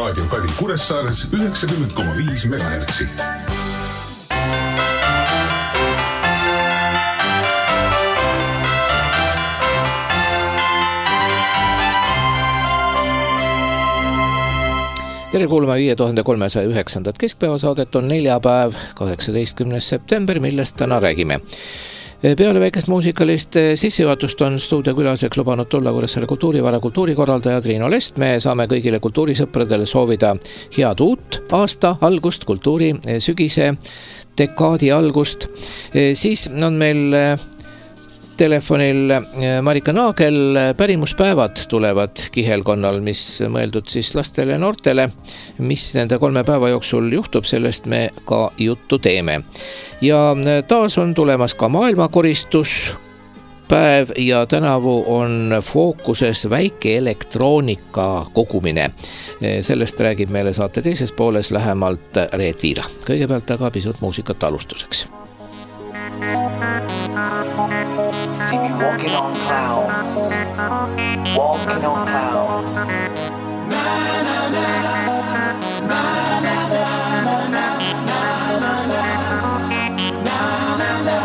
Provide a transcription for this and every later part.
Raadio Kadi Kuressaares 90,5 MHz. Tere kuulama 5309. keskpäevasaadet on neljapäev, 18. september, millest täna räägime. Peale väikest muusikalist sissejuhatust on stuudiokülaseks lubanud tulla Kuressaare kultuurivara kultuurikorraldaja Triino Lest. Me saame kõigile kultuurisõpradele soovida head uut aasta algust, kultuuri sügise dekaadi algust. Siis on meil telefonil Marika Naagel. Pärimuspäevad tulevad kihelkonnal, mis mõeldud siis lastele ja noortele. Mis nende 3 päeva jooksul juhtub, sellest me ka juttu teeme. Ja taas on tulemas ka maailmakoristuspäev ja tänavu on fookuses väike elektroonika kogumine. Sellest räägib meile saate teises pooles lähemalt Reet Viira. Kõigepealt aga pisut muusikat alustuseks. See me walking on clouds, walking on clouds. Na na na, na na na, na na na, na na na,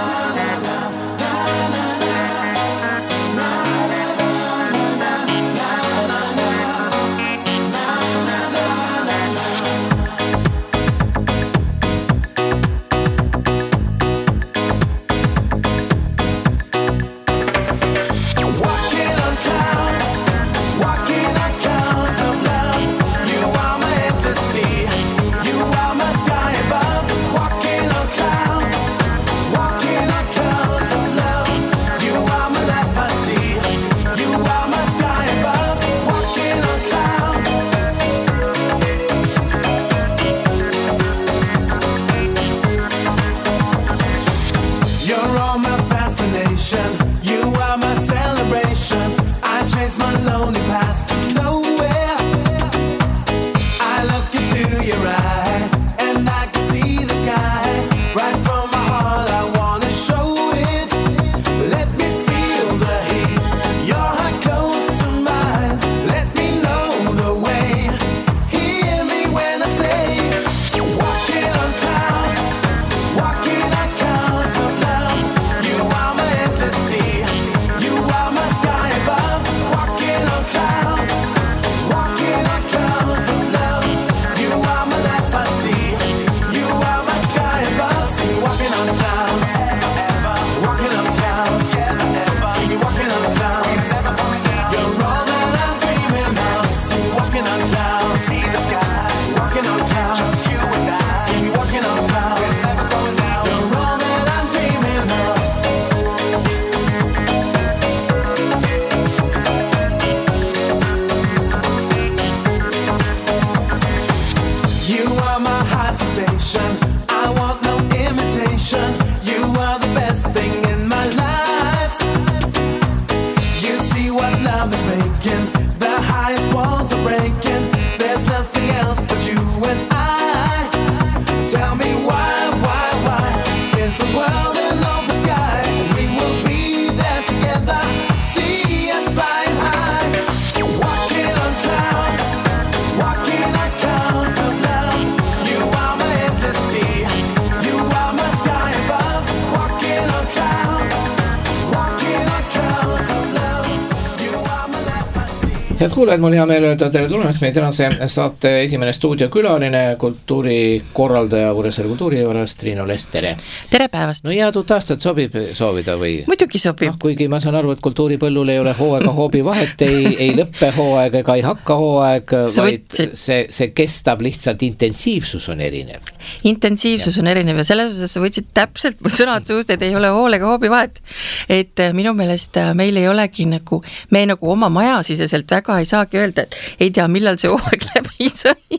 Head kuulajad, mul hea meel öelda tere tulemast meie tänase saate esimene stuudiokülaline, kultuurikorraldaja Kuressaare kultuurivarast Triino Lest, tere! Tere päevast! No head uut aastat sobib soovida või? Muidugi sobib. Kuigi ma saan aru, et kultuuripõllul ei ole hooaega hoobi vahet, ei lõppe hooaeg ega ei hakka hooaeg, vaid see kestab lihtsalt, intensiivsus on erinev. Intensiivsus on erinev ja selles osas sa võtsid täpselt mu sõnad suust, et ei ole hoolega hoobi vahet. Et minu meelest meil ei olegi nagu, me nagu oma majasiseselt väga ei saagi öelda, et ei tea, millal see hooaeg läbi sai.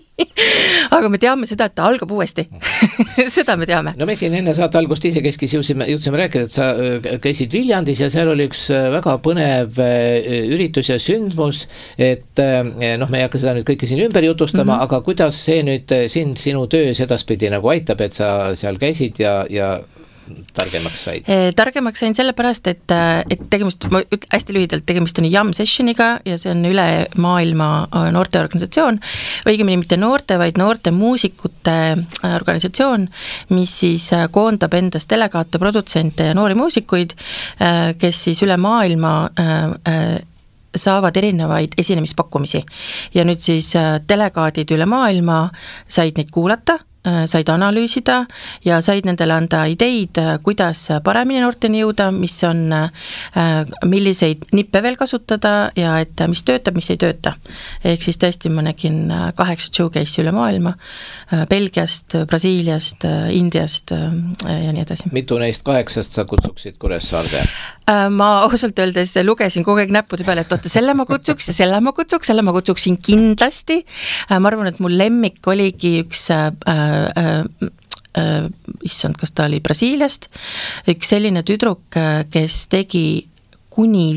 Aga me teame seda, et ta algab uuesti. Seda me teame. No me siin enne saate algust isekeskis jõudsime rääkida, et sa käisid Viljandis ja seal oli üks väga põnev üritus ja sündmus, et me ei hakka seda nüüd kõike siin ümber jutustama, aga kuidas see nüüd sinu töös edaspidi nagu aitab, et sa seal käisid ja targemaks said? Targemaks sain sellepärast, et tegemist, ma hästi lühidalt, tegemist on Jam Sessioniga ja see on üle maailma noorteorganisatsioon, õigemini mitte noorte, vaid noorte muusikute organisatsioon, mis siis koondab endas delegaate, produtsente ja noori muusikuid, kes siis üle maailma saavad erinevaid esinemispakkumisi. Ja nüüd siis delegaadid üle maailma said neid kuulata, said analüüsida ja said nendele anda ideid, kuidas paremini noorteni jõuda, mis on, milliseid nippe veel kasutada ja et mis töötab, mis ei tööta. Ehk siis tõesti ma nägin 8 showcase'i üle maailma, Belgiast, Brasiiliast, Indiast ja nii edasi. Mitu neist 8 sa kutsuksid Kuressaarde? Ma ausalt öeldes lugesin kogu aeg näppude peale, et oota, selle ma kutsuksin kindlasti. Ma arvan, et mul lemmik oligi üks issand, kas ta oli Brasiiliast, üks selline tüdruk, kes tegi kuni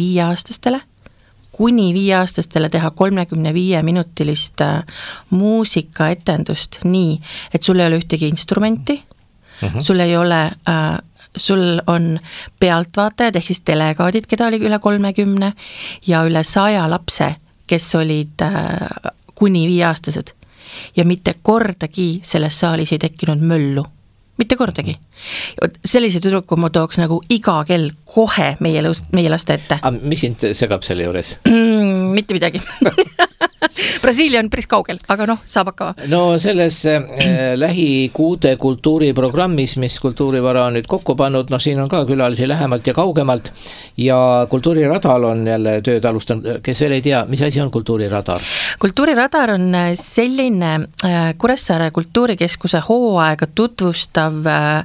5-aastastele teha 35-minutilist muusikaetendust nii, et sul ei ole ühtegi instrumenti, sul ei ole sul on pealtvaatajad ehk siis delegaadid, keda oli üle 30 ja üle 100 lapse, kes olid kuni 5-aastased ja mitte kordagi selles saalis ei tekkinud möllu. Mitte kordagi. Sellise tüdruku ma tooks nagu iga kell kohe meie laste ette. Mis sind segab selle juures? Mitte midagi. Brasiilia on päris kaugel, aga saab hakkama. No selles lähikuude kultuuriprogrammis, mis Kultuurivara on nüüd kokku pannud, siin on ka külalisi lähemalt ja kaugemalt ja Kultuuriradar on jälle tööd alustanud. Kes veel ei tea, mis asi on Kultuuriradar? Kultuuriradar on selline Kuressaare kultuurikeskuse hooaega tutvustav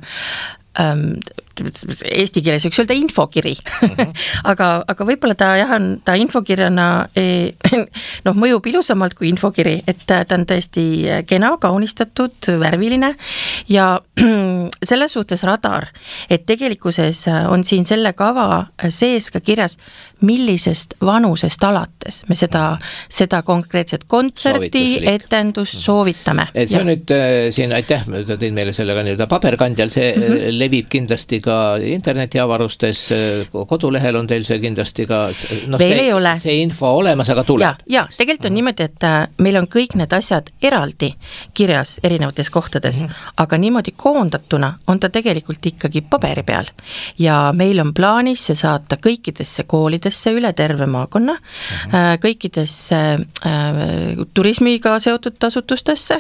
eesti keeles võiks öelda infokiri. aga võib-olla ta infokirjana mõjub ilusamalt kui infokiri, et ta on tõesti kena, kaunistatud, värviline ja selles suhtes radar, et tegelikkuses on siin selle kava sees ka kirjas, millisest vanusest alates me seda konkreetset kontserti, etendust soovitame. Et see on nüüd siin, aitäh, ta tõid meile sellega nii-öelda paberkandjal, see levib kindlasti ka internetiavarustes, kodulehel on teil see kindlasti ka, see info olemas, aga tuleb. Ja, tegelikult on niimoodi, et meil on kõik need asjad eraldi kirjas erinevates kohtades, aga niimoodi koondatuna on ta tegelikult ikkagi paberi peal. Ja meil on plaanis see saata kõikidesse koolidesse üle terve maakonna, kõikidesse turismiga seotud asutustesse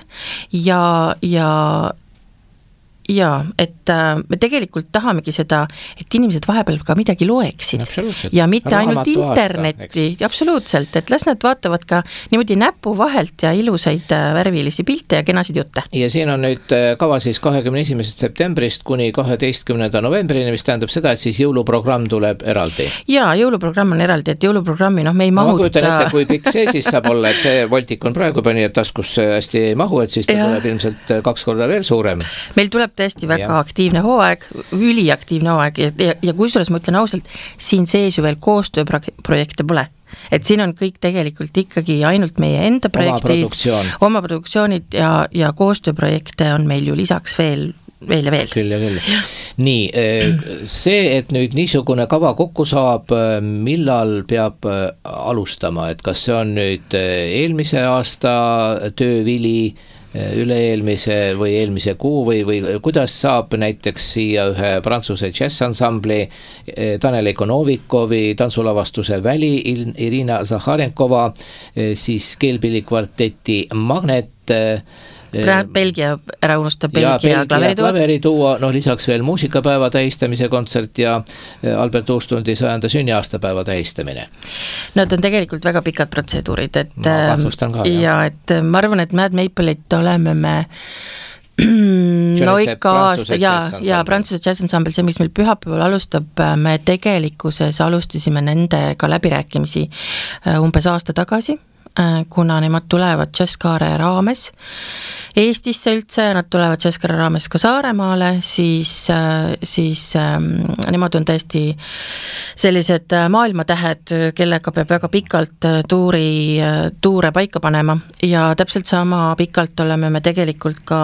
ja et me tegelikult tahamegi seda, et inimesed vahepeal ka midagi loeksid. Ja mitte ainult internetti, absoluutselt, et las nad vaatavad ka niimoodi näpu vahelt ja ilusaid värvilisi pilte ja kenasid jutte. Ja siin on nüüd kava siis 21. septembrist kuni 12. novembrini, mis tähendab seda, et siis jõuluprogramm tuleb eraldi. Ja, jõuluprogramm on eraldi, et jõuluprogrammi me ei mahuta. Ma kujutan ette, kui pikk see siis saab olla, et see Voltik on praegu pani, et taskus hästi ei mahu, et siis ta tuleb ilmselt 2 korda veel suurem. Meil tuleb tõesti väga aktiivne hooaeg, üliaktiivne hooaeg ja kusjuures ma ütlen ausalt, siin sees ju veel koostööprojekte pole. Et siin on kõik tegelikult ikkagi ainult meie enda projektid, oma produktsioonid ja koostööprojekte on meil ju lisaks veel ja veel. Küll ja küll. Nii, see, et nüüd niisugune kava kokku saab, millal peab alustama, et kas see on nüüd eelmise aasta töövili, üle-eelmise või eelmise kuu või kuidas saab näiteks siia ühe Prantsuse džässansambli Tanel Eikonovikovi tantsulavastuse Väli, Irina Zaharenkova, siis keelpillikvarteti Magnet, Belgia, ära unusta Belgia klaveri tuua, lisaks veel muusikapäeva tähistamise kontsert ja Albert Uustundi 100. sünniaastapäeva tähistamine. Need on tegelikult väga pikad protseduurid, et ma kahtlustan ka, ja et ma arvan, et Mad Maple'it oleme me ikka aasta ja Prantsuse džässansambel, see, mis meil pühapäeval alustab, me tegelikkuses alustasime nendega läbirääkimisi umbes aasta tagasi. kuna nemad tulevad Jazzkaare raames Eestisse üldse, nad tulevad Jazzkaare raames ka Saaremaale, siis nemad on tõesti sellised maailmatähed, kellega peab väga pikalt tuure paika panema ja täpselt sama pikalt oleme me tegelikult ka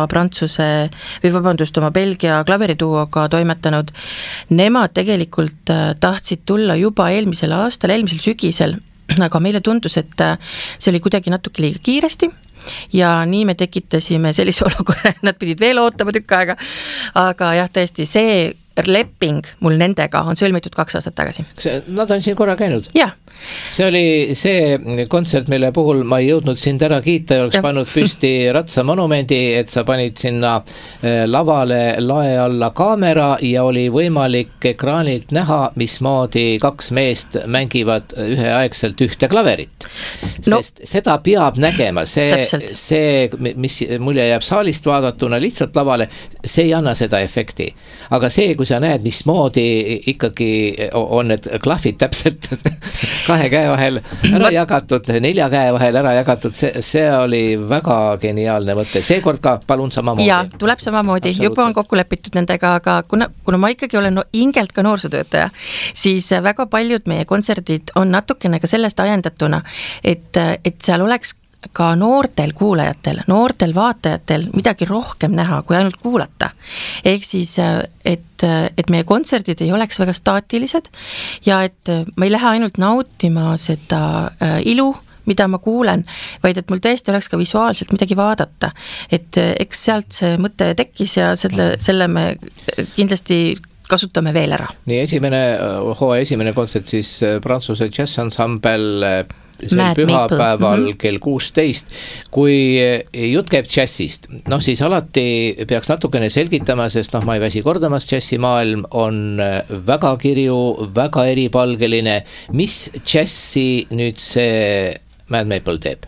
oma Belgia klaveriduoga toimetanud. Nemad tegelikult tahtsid tulla juba eelmisel sügisel, aga meile tundus, et see oli kuidagi natuke liiga kiiresti ja nii me tekitasime sellise olukorra, nad pidid veel ootama tükk aega, aga jah, tõesti see leping mul nendega on sõlmitud 2 aastat tagasi. Nad on siin korra käinud? Jah. See oli see kontsert, mille puhul ma ei jõudnud sind ära kiita ja oleks pannud püsti Ratsa monumendi, et sa panid sinna lavale lae alla kaamera ja oli võimalik ekraanilt näha, mismoodi 2 meest mängivad üheaegselt ühte klaverit. Sest seda peab nägema, see, mis mulje jääb saalist vaadatuna lihtsalt lavale, see ei anna seda efekti. Aga see, kui sa näed, mismoodi ikkagi on need klahvid täpselt 2 käe vahel ära jagatud, 4 käe vahel ära jagatud, see oli väga geniaalne mõte. Seekord ka palun samamoodi. Ja, tuleb samamoodi. Juba on kokku lepitud nendega, aga kuna ma ikkagi olen ingelt ka noorsootöötaja, siis väga paljud meie kontserdid on natukene ka sellest ajendatuna, et seal oleks ka noortel kuulajatel, noortel vaatajatel midagi rohkem näha, kui ainult kuulata. Ehk siis, et meie kontserdid ei oleks väga staatilised ja et ma ei lähe ainult nautima seda ilu, mida ma kuulen, vaid et mul tõesti oleks ka visuaalselt midagi vaadata. Et eks sealt see mõte tekkis ja selle me kindlasti kasutame veel ära. Nii esimene kontsert siis Prantsuse džässansambel sel pühapäeval kell 16. Kui jutt käib džässist, siis alati peaks natukene selgitama, sest ma ei väsi kordamas, džässimaailm on väga kirju, väga eripalgeline. Mis džässi nüüd see Mad Maple teeb?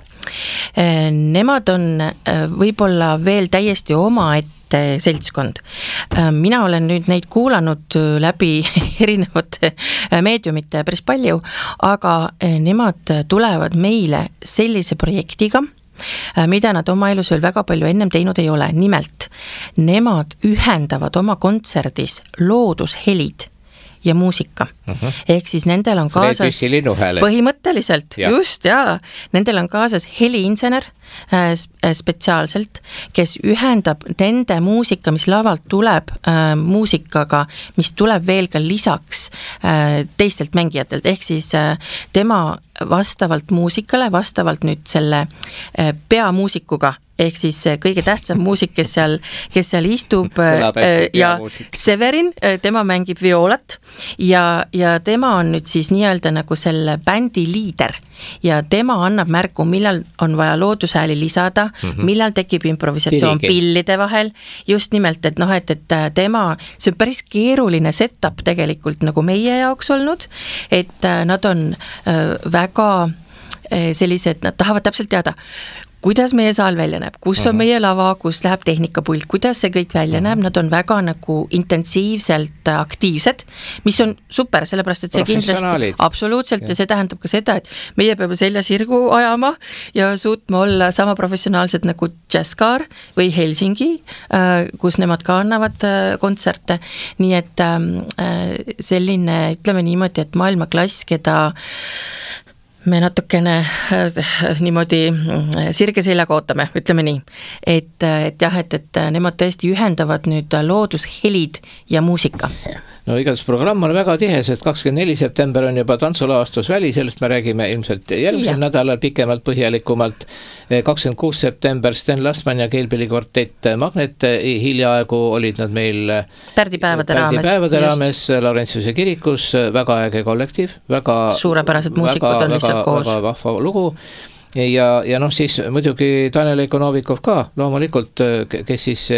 Nemad on võib-olla veel täiesti omaette seltskond. Mina olen nüüd neid kuulanud läbi erinevate meediumite päris palju, aga nemad tulevad meile sellise projektiga, mida nad oma elus veel väga palju ennem teinud ei ole. Nimelt, nemad ühendavad oma kontserdis loodushelid ja muusika. Ehk siis nendel on kaasas põhimõtteliselt, just jaa, nendel on kaasas heliinsener spetsiaalselt, kes ühendab nende muusika, mis lavalt tuleb muusikaga, mis tuleb veel ka lisaks teistelt mängijatelt, ehk siis tema vastavalt muusikale, vastavalt nüüd selle peamuusikuga, ehk siis kõige tähtsam muusik, kes seal istub ja Severin, tema mängib vioolat ja tema on nüüd siis nii-öelda nagu selle bändi liider ja tema annab märku, millal on vaja loodushääli lisada, millal tekib improvisatsioon pillide vahel, just nimelt, et tema, see on päris keeruline setup tegelikult nagu meie jaoks olnud, et nad on väga sellised, nad tahavad täpselt teada, kuidas meie saal välja näeb, kus on meie lava, kus läheb tehnikapult, kuidas see kõik välja näeb, nad on väga nagu intensiivselt aktiivsed, mis on super, sellepärast, et see kindlasti absoluutselt ja see tähendab ka seda, et meie peame selja sirgu ajama ja suutma olla sama professionaalsed nagu Jazzkaar või Helsingi, kus nemad ka annavad kontserte, nii et selline, ütleme niimoodi, et maailmaklass, keda me natukene niimoodi sirge seljaga ootame, ütleme nii, et jah, et nemad tõesti ühendavad nüüd loodushelid ja muusika. No igatahes programm on väga tihe, sest 24. september on juba tantsulaastus väli, sellest me räägime ilmselt järgmisel nädalal pikemalt, põhjalikumalt. 26. september Sten Lastman ja Keelpilli kvartett Magnet, hiljaaegu olid nad meil Pärdipäevade raames Laurentiuse kirikus, väga äge kollektiiv, väga suurepärased muusikud on lihtsalt koos. Väga vahva lugu. Ja siis muidugi Daniel Ekonovikov ka, loomulikult, kes siis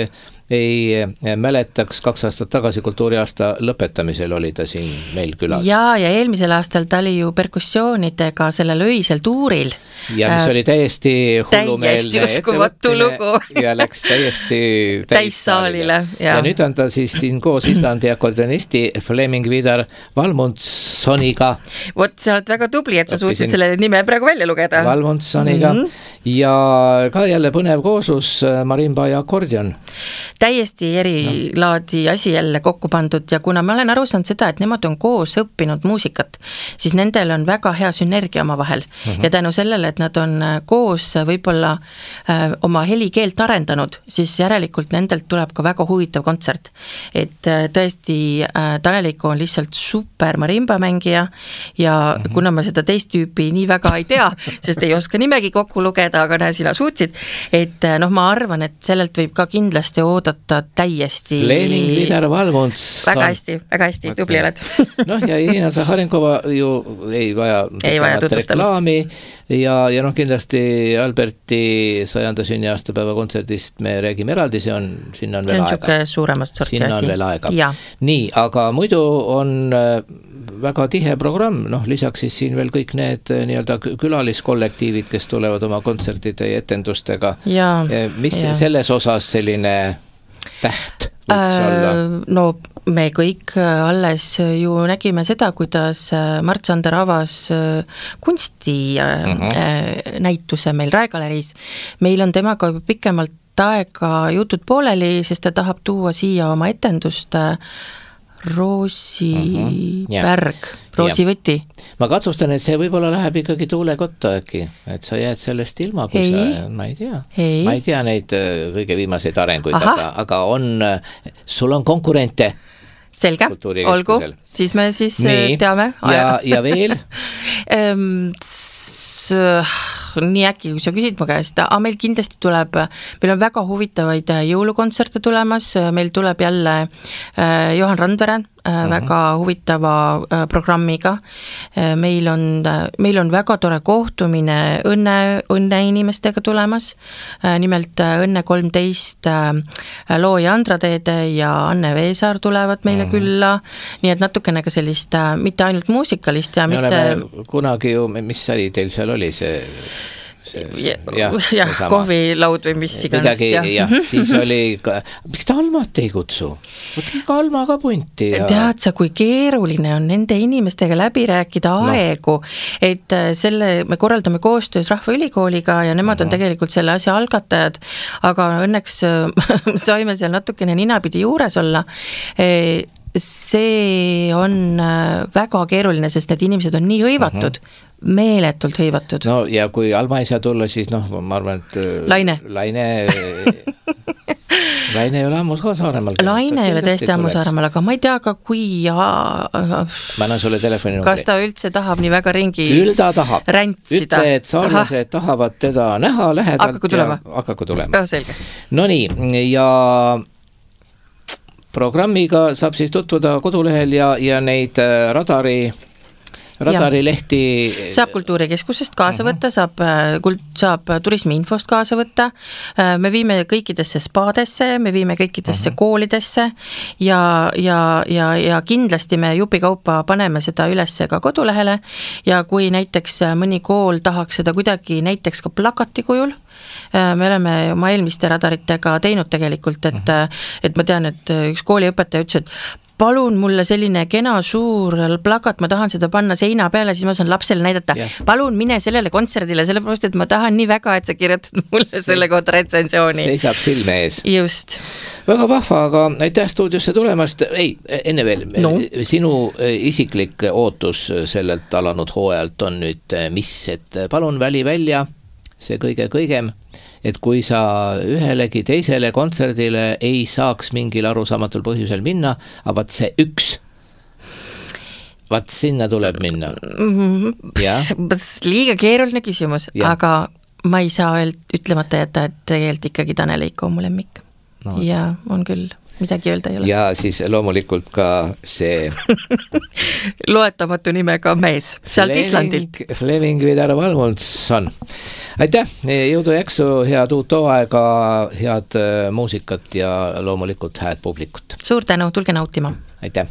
ei mäletaks, 2 aastat tagasi kultuuriaasta lõpetamisel oli ta siin meil külas. Ja eelmisel aastal ta oli ju perkussioonidega sellel öisel tuuril. Ja mis oli täiesti hullumeelne lugu. Ja läks täiesti täissaalile. Ja nüüd on ta siis siin koos Islandi akordeonisti Flemming Vidar Valmundsoniga. Vot, sa oled väga tubli, et sa suutsid selle nime praegu välja lugeda. Valmundsoniga ja ka jälle põnev kooslus marimba ja akordion. Täiesti erilaadi asi jälle kokku pandud ja kuna ma olen aru saanud seda, et nemad on koos õppinud muusikat, siis nendel on väga hea sünergia oma vahel ja tänu sellele, et nad on koos võib-olla oma helikeelt arendanud, siis järelikult nendelt tuleb ka väga huvitav kontsert. Et tõesti Taneliko on lihtsalt super marimbamängija ja kuna ma seda teist tüüpi nii väga ei tea, sest ei oska nimegi kokku lugeda, aga näe, sina suutsid, et ma arvan, et sellelt võib ka kindlasti oodata täiesti Flemming Vidar Valmunds. Väga hästi, tubli oled. Ja Irina Zaharenkova ju ei vaja reklaami ja kindlasti Alberti 100. sünniaastapäeva kontserdist me räägime eraldi, sinna on veel aega. Sinna on veel aega. Nii, aga muidu on väga tihe programm, lisaks siis siin veel kõik need nii-öelda külaliskollektiivid, kes tulevad oma kontsertide ja etendustega. Mis selles osas selline täht võiks olla? No me kõik alles ju nägime seda, kuidas Mart-Sander avas kunsti näituse meil Raegaleriis. Meil on temaga juba pikemalt aega jutud pooleli, sest ta tahab tuua siia oma etendust Roosipärg, Roosivõti. Ma katustan, et see võib-olla läheb ikkagi tuulekotta äkki, et sa jääd sellest ilma, kui ma ei tea neid kõige viimaseid arenguid, aga sul on konkurente. Selge, olgu, siis me teame. Ja veel? Nii äkki, kui sa küsid mu käest, meil kindlasti tuleb, meil on väga huvitavaid jõulukontserte tulemas, meil tuleb jälle Johan Randvere väga huvitava programmiga. Meil on väga tore kohtumine õnne inimestega tulemas, nimelt Õnne 13 looja Andra Teede ja Anne Veesaar tulevad meile külla, nii et natukene ka sellist, mitte ainult muusikalist ja me oleme kunagi ju, mis äri teil seal oli see kohvilaud või mis iganes. Siis oli, miks ta Almat ei kutsu? Võtke ka Alma ka punti. Tead sa, kui keeruline on nende inimestega läbi rääkida aegu, et me korraldame koostöös Rahvaülikooliga ja nemad on tegelikult selle asja algatajad, aga õnneks saime seal natukene ninapidi juures olla. See on väga keeruline, sest need inimesed on nii hõivatud, meeletult hõivatud. No ja kui Alma ei saa tulla, siis ma arvan, et Laine ei ole ammus ka Saaremaal. Laine ei ole tõesti ammus Saaremaal, aga ma ei tea ka kui ma annan sulle telefoninumbri. Kas ta üldse tahab nii väga ringi küll ta tahab. Räntsida? Ütle, et saarlased tahavad teda näha lähedalt Hakaku tulema. Selge. No nii, ja programmiga saab siis tutvuda kodulehel ja neid radarilehti saab Kultuurikeskusest kaasa võtta, saab turismiinfost kaasa võtta, me viime kõikidesse spaadesse, me viime kõikidesse koolidesse ja kindlasti me jupikaupa paneme seda ülesse ka kodulehele ja kui näiteks mõni kool tahaks seda kuidagi näiteks ka plakati kujul, me oleme oma eelmiste radaritega teinud tegelikult, et ma tean, et üks kooliõpetaja ütles, et palun mulle selline kena suur plakat, ma tahan seda panna seina peale, siis ma saan lapsele näidata, palun mine sellele kontserdile, sellepärast, et ma tahan nii väga, et sa kirjutad mulle selle kohta retsensiooni. Seisab silme ees. Just. Väga vahva, aga aitäh stuudiosse tulemast. Enne veel, sinu isiklik ootus sellelt alanud hooajalt on nüüd mis, et palun väli välja see kõigem, et kui sa ühelegi teisele kontserdile ei saaks mingil arusaamatul põhjusel minna, aga vaat see üks, vaat sinna tuleb minna. Liiga keeruline küsimus, aga ma ei saa ütlemata jätta, et tegelikult ikkagi Taneliko on mu lemmik. Ja on küll. midagi öelda ei ole. Ja siis loomulikult ka see loetamatu nimega mees sealt Islandilt. Flemming Vidar Valmundsson. Aitäh, jõudu jaksu, head uut hooaega, head muusikat ja loomulikult hääd publikut. Suur tänu, tulge nautima. Aitäh.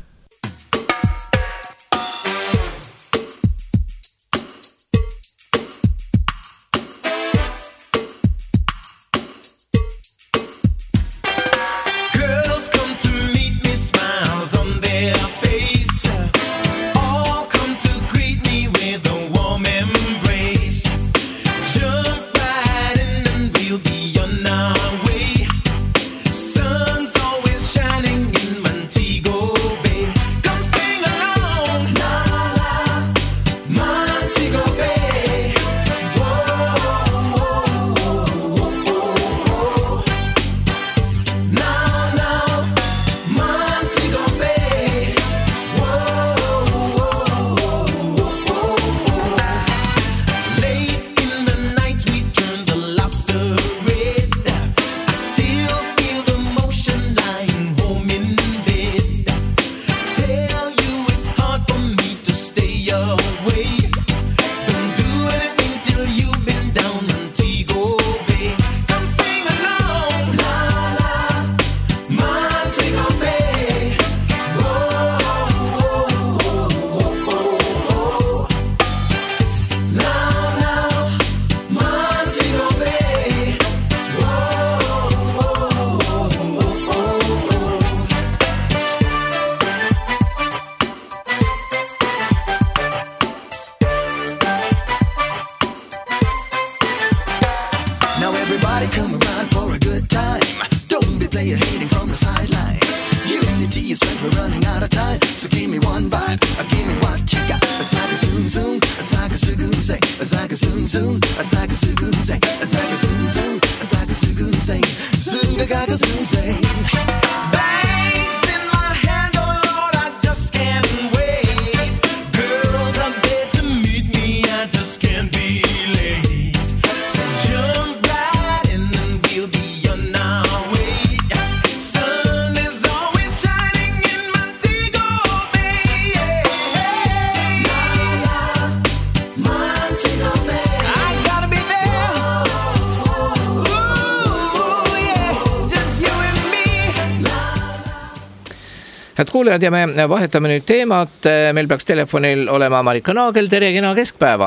Head kuulejad ja me vahetame nüüd teemat. Meil peaks telefonil olema Marika Naagel. Tere, kena keskpäeva.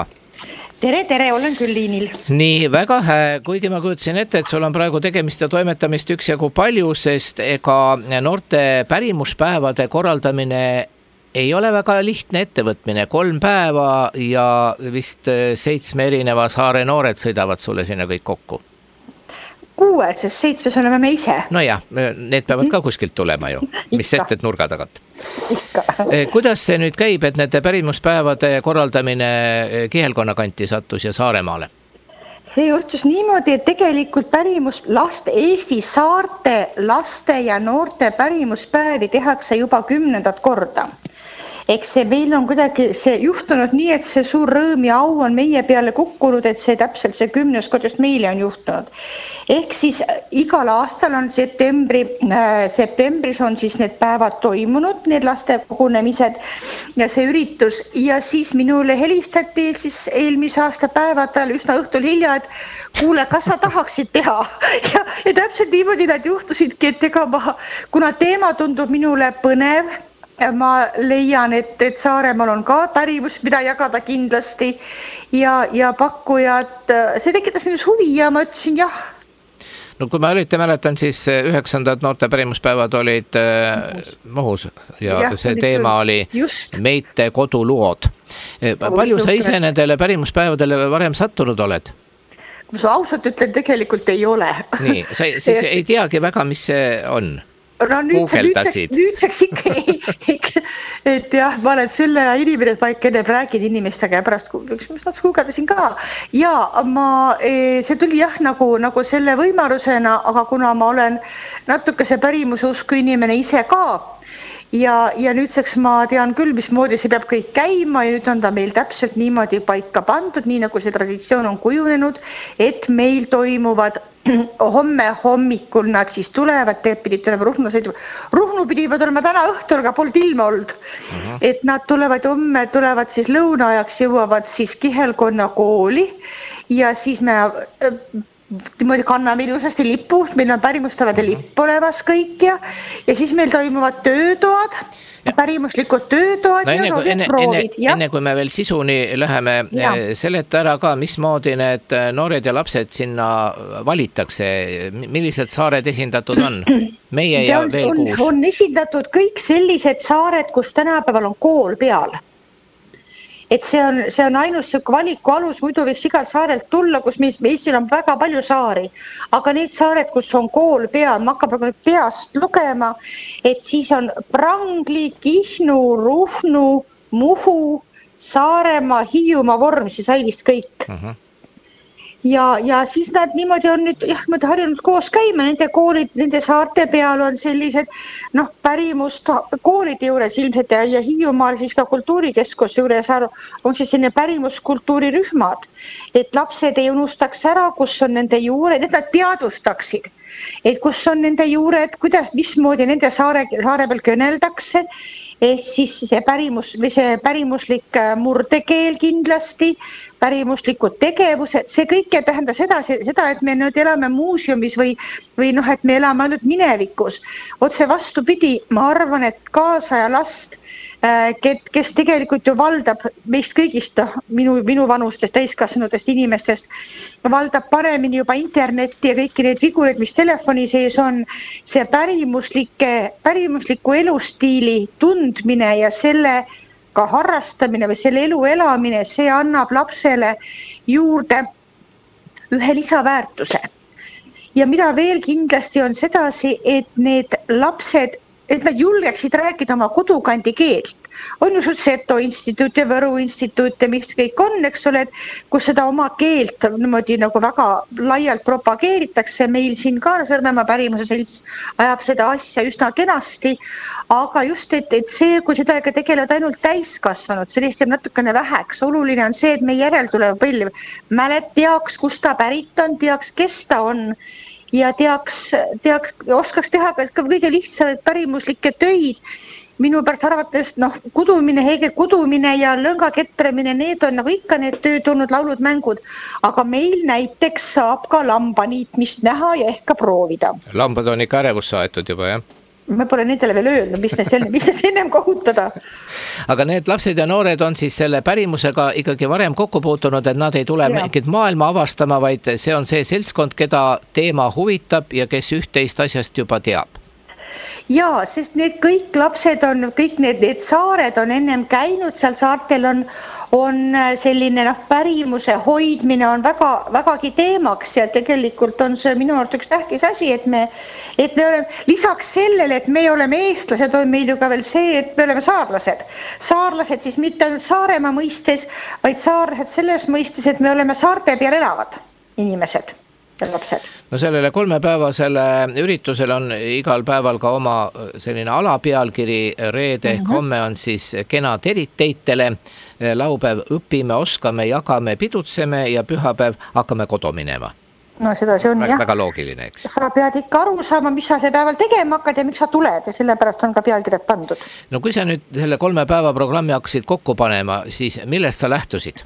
Tere, olen küll liinil. Nii, väga hää. Kuigi ma kujutasin ette, et sul on praegu tegemist ja toimetamist üksjagu palju, sest ega noorte pärimuspäevade korraldamine ei ole väga lihtne ettevõtmine. 3 päeva ja vist 7 erineva saare noored sõidavad sulle sinna kõik kokku. 6, sest 7 oleme me ise. No jah, need peavad ka kuskilt tulema ju, mis sest, et nurga tagant. Ikka. Kuidas see nüüd käib, et nende pärimuspäevade korraldamine Kihelkonna kanti sattus ja Saaremaale? See juhtus niimoodi, et tegelikult Eesti saarte laste ja noorte pärimuspäevi tehakse juba 10. korda. Eks see meil on kuidagi see juhtunud nii, et see suur rõõm ja au on meie peale kukkunud, et see täpselt see 10. kord just meile on juhtunud. Ehk siis igal aastal on septembris on siis need päevad toimunud, need laste kogunemised ja see üritus. Ja siis minule helistati siis eelmise aasta päevadel üsna õhtul hilja, et kuule, kas sa tahaksid teha? Ja täpselt niimoodi nad juhtusidki, et kuna teema tundub minule põnev, ma leian, et Saaremaal on ka pärimus, mida jagada kindlasti ja pakkujad, see tekitas minus huvi ja ma ütlesin jah. No kui ma mäletan, siis 9. noorte pärimuspäevad olid Mohus ja see teema oli Meite kodulood. Palju sa ise nendele pärimuspäevadele varem sattunud oled? Kui sa ausalt ütlen, tegelikult ei ole. Nii, sa siis ei teagi väga, mis see on? No nüüdseks ikka, et jah, ma olen selle inimene, et ma ikka enne räägin inimestega ja pärast mis nad kuugedasin ka. Ja see tuli jah nagu selle võimalusena, aga kuna ma olen natuke see pärimususku inimene ise ka ja nüüdseks ma tean küll, mismoodi see peab kõik käima ja nüüd on ta meil täpselt niimoodi paika pandud, nii nagu see traditsioon on kujunenud, et meil toimuvad homme hommikul nad siis tulevad, pidid tulema Ruhnu sõidu. Ruhnu pidid olema täna õhtul, aga polnud ilma olnud. Et nad homme tulevad siis lõunaajaks, jõuavad siis Kihelkonna kooli ja siis me niimoodi kanname ilusasti lipu, meil on pärimuspäevade lipp olemas kõik ja siis meil toimuvad töötoad, pärimuslikud töötoad no, enne kui me veel sisuni läheme, seleta ära ka, mismoodi need noored ja lapsed sinna valitakse, millised saared esindatud on? Meie ja veel 6. On esindatud kõik sellised saared, kus tänapäeval on kool peal. Et see on ainus valiku alus, muidu võiks igalt saarelt tulla, kus Eestil on väga palju saari. Aga need saared, kus on kool peal, ma hakkab peast lugema, et siis on Prangli, Kihnu, Ruhnu, Muhu, Saaremaa, Hiiumaa, Vormsi, sai vist kõik. Ja siis nad niimoodi on nüüd harjunud koos käima, nende koolid, nende saarte peal on sellised pärimust koolide juures ilmselt ja Hiiumaal siis ka kultuurikeskuse juures on siis selline pärimuskultuurirühmad, et lapsed ei unustaks ära, kus on nende juured, et nad teadvustaksid, et kus on nende juured, kuidas, mismoodi nende saare peal kõneldakse, siis see pärimuslik murdekeel kindlasti, pärimuslikud tegevused, see kõik ei tähenda seda, et me nüüd elame muuseumis või et me elame ainult minevikus. Otse vastupidi, ma arvan, et kaasaja last, kes tegelikult ju valdab meist kõigist, minu vanustest, täiskasvanutest inimestest, valdab paremini juba internetti ja kõiki neid figureid, mis telefoni sees on, see pärimusliku elustiili tundmine ja selle ka harrastamine või selle elu elamine, see annab lapsele juurde ühe lisaväärtuse. Ja mida veel kindlasti on sedasi, et need lapsed, et nad julgeksid rääkida oma kodukandi keelt. On ju Seto instituut ja Võru instituut ja mis kõik on, eks ole, kus seda oma keelt niimoodi nagu väga laialt propageeritakse. Meil siin ka Sõrmemaa pärimuse selts ajab seda asja üsna kenasti, aga just, et see, kui seda tegelevad ainult täiskasvanud, sellest jääb natukene väheks. Oluline on see, et meie järeltulev põlv teaks, kust ta pärit on, teaks, kes ta on ja oskaks teha ka kõige lihtsamaid pärimuslikke töid. Minu pärast arvates kudumine ja lõnga ketremine, need on nagu ikka need tööd olnud, laulud, mängud. Aga meil näiteks saab ka lambaniitmist näha ja ehk ka proovida. Lambad on ikka ärevus saetud juba, jah? Me pole nendele veel öelnud, mis neist ennem kohutada. Aga need lapsed ja noored on siis selle pärimusega ikkagi varem kokku puutunud, et nad ei tule mingit maailma avastama, vaid see on see seltskond, keda teema huvitab ja kes üht-teist asjast juba teab. Jaa, sest need kõik lapsed on, kõik need saared on ennem käinud, seal saartel on selline pärimuse hoidmine on vägagi teemaks ja tegelikult on see minu arvates üks tähtis asi, et me oleme, lisaks sellele, et me oleme eestlased, on meil ju ka veel see, et me oleme saarlased. Saarlased siis mitte ainult Saaremaa mõistes, vaid saarlased selles mõistes, et me oleme saarte peal elavad inimesed. Lapsed. No sellele 3-päevasele üritusele on igal päeval ka oma selline alapealkiri, reede ehk homme on siis kena teriteitele, laupäev õpime, oskame, jagame, pidutseme ja pühapäev hakkame kodu minema. No seda see on väga loogiline, eks. Sa pead ikka aru saama, mis sa see päeval tegema hakkad ja miks sa tuled ja sellepärast on ka pealkirjad pandud. No kui sa nüüd selle 3 päeva programmi hakkasid kokku panema, siis millest sa lähtusid?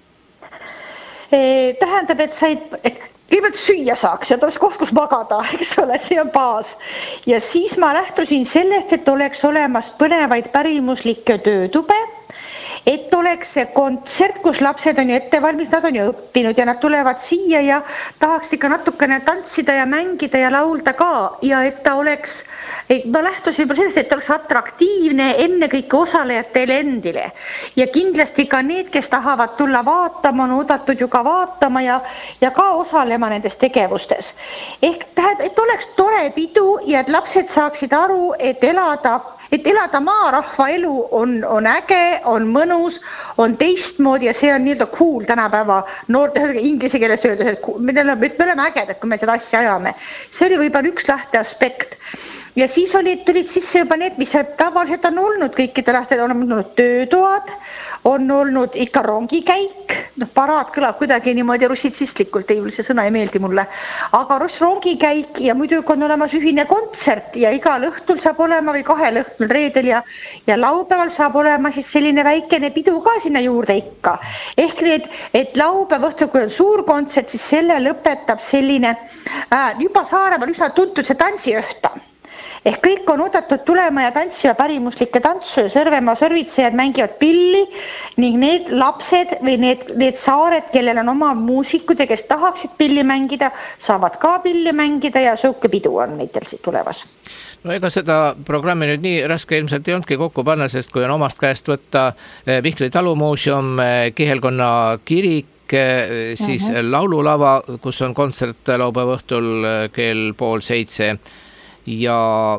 Tähendab, et kõigepealt süüa saaks ja oleks koht, kus magada, eks ole, see on baas. Ja siis ma lähtusin sellest, et oleks olemas põnevaid pärimuslikke töötube, et oleks see kontsert, kus lapsed on ju ettevalmis, nad on ju õppinud ja nad tulevad siia ja tahaks ikka natukene tantsida ja mängida ja laulda ka ja et ta oleks, ma lähtusin sellest, et ta oleks atraktiivne enne kõike osalejatele endile ja kindlasti ka need, kes tahavad tulla vaatama, on oodatud ju ka vaatama ja ka osalema nendes tegevustes. Ehk et oleks tore pidu ja et lapsed saaksid aru, et elada et elada maarahva elu on äge, on mõnus, on teistmoodi ja see on nii-öelda cool tänapäeva noorte inglise keeles öeldes, et me oleme ägedad, kui me seda asja ajame. See oli võib-olla üks lähteaspekt. Ja siis tulid sisse juba need, mis tavaliselt on olnud kõikide lähted, on olnud töötoad, on olnud ikka rongikäik, paraad kõlab kuidagi niimoodi russitsistlikult, see sõna ei meeldi mulle, aga rongikäik ja muidugi on olemas ühine kontsert ja igal õhtul saab olema või kahel õhtul reedel ja laupäeval saab olema siis selline väikene pidu ka sinna juurde ikka. Ehk et laupäev õhtul, kui on suur kontsert, siis selle lõpetab selline juba Saaremaal üsna tuntud see tantsiõhta. Ehk kõik on oodatud tulema ja tantsima pärimuslikke tantsu ja Sõrvemaa sõrvitsejad mängivad pilli ning need lapsed või need saared, kellel on oma muusikud ja kes tahaksid pilli mängida, saavad ka pilli mängida ja sõuke pidu on neitel siis tulevas. No ega seda programmi nüüd nii raske ilmselt ei olnudki kokku panna, sest kui on omast käest võtta Mihkli talumuuseum, Kihelkonna kirik, siis laululava, kus on kontsert laupäeva õhtul kell 6:30 ja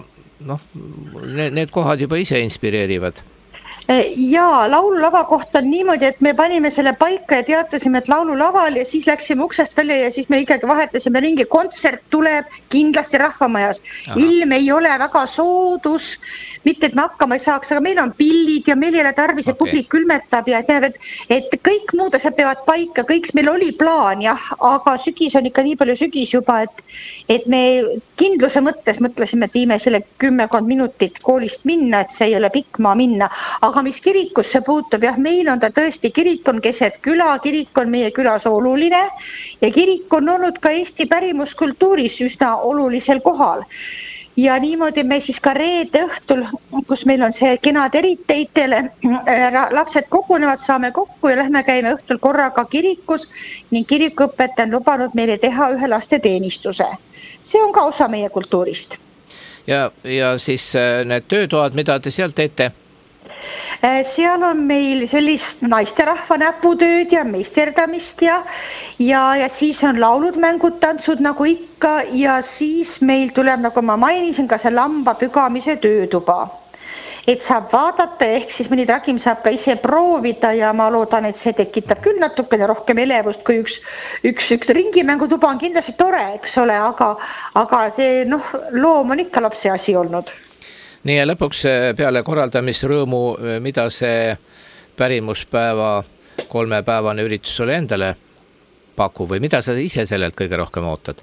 need kohad juba ise inspireerivad. Jaa, laululava kohta on niimoodi, et me panime selle paika ja teatasime, et laululaval ja siis läksime uksest välja ja siis me ikkagi vahetasime ringi. Kontsert tuleb kindlasti Rahvamajas. Ilm ei ole väga soodus, mitte et me hakkama ei saaks, aga meil on pillid ja meil ei ole tarvis, et publik külmetab ja teab, et kõik muud asjad peavad paika, kõik meil oli plaan, jah, aga sügis on ikka nii palju sügis juba, et me kindluse mõttes mõtlesime, et viime selle 10 minutit koolist minna, et see ei ole pikk maa minna. Aga mis kirikusse puutub, jah, meil on ta tõesti, kirik on keset küla, kirik on meie külas oluline ja kirik on olnud ka Eesti pärimuskultuuris üsna olulisel kohal. Ja niimoodi me siis ka reede õhtul, kus meil on see kenad eriteitele, lapsed kogunevad, saame kokku ja lähme käime õhtul korraga kirikus ning kirikuõpetaja on lubanud meile teha ühe lasteteenistuse. See on ka osa meie kultuurist. Ja siis need töötoad, mida te seal teete? Seal on meil sellist naisterahva näputööd ja meisterdamist ja siis on laulud, mängud, tantsud nagu ikka ja siis meil tuleb, nagu ma mainisin, ka see lamba pügamise töötuba. Et saab vaadata, ehk siis mõni tragim saab ka ise proovida ja ma loodan, et see tekitab küll natukene rohkem elevust, kui üks ringimängutuba on kindlasti tore, eks ole, aga see loom on ikka lapse asi olnud. Nii ja lõpuks peale korraldamisrõõmu, mida see pärimuspäeva 3-päevane üritus sulle endale pakub või mida sa ise sellelt kõige rohkem ootad?